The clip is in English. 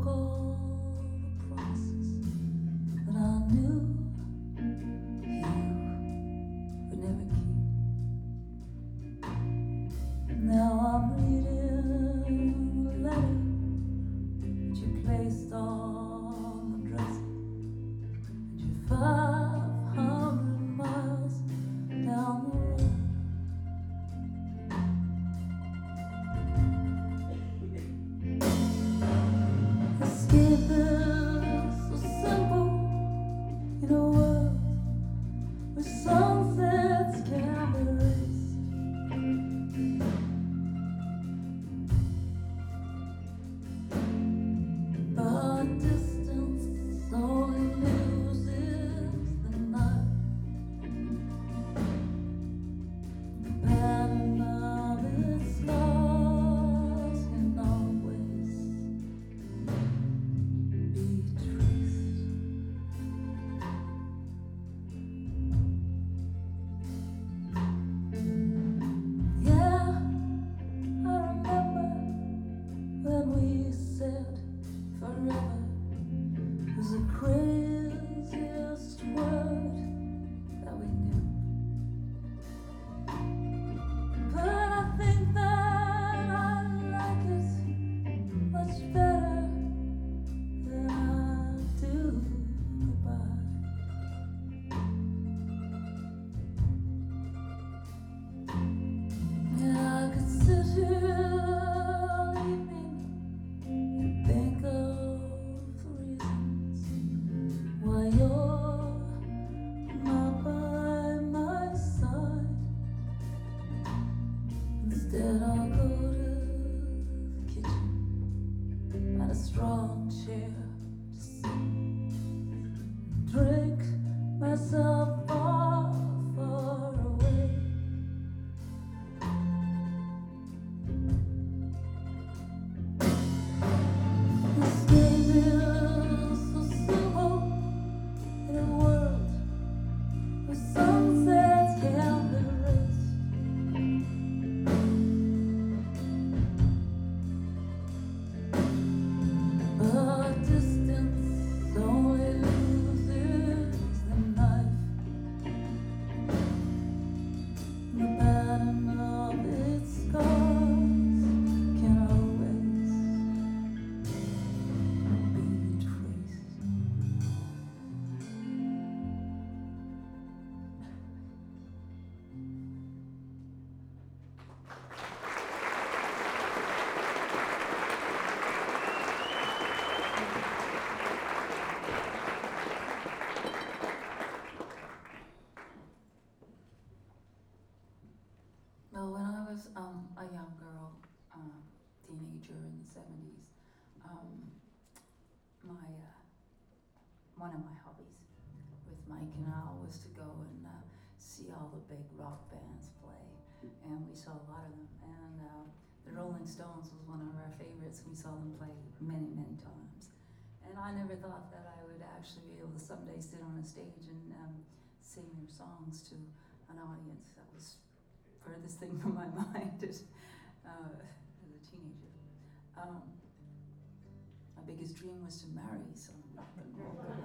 broke all the promises that I knew you would never keep. Now I'm reading a letter that you placed on the dresser, and you're 500 miles down the road. Escape is so simple in a world where sunsets can be erased. But distance only loses the night. The pattern of its scars can always be traced. Yeah, I remember when we said forever was the craziest word that we knew. But I think that I like it much better than I do goodbye. And I could sit here all evening and think of the reasons why you're not by my side. Instead, I'll go to the kitchen, find a strong chair to sit, drink myself far, far away. This game is so simple in a world where sunsets can be erased. But distance only loses the knife. The pattern of its scars can always be traced. Well, when I was a young girl, teenager in the 70s, my one of my hobbies with Mike and Al was to go and see all the big rock bands play, and we saw a lot of them. And the Rolling Stones was one of our favorites. We saw them play many, many times. And I never thought that I would actually be able to someday sit on a stage and sing their songs to an audience. That was furthest thing from my mind as a teenager. My biggest dream was to marry some rock and roll.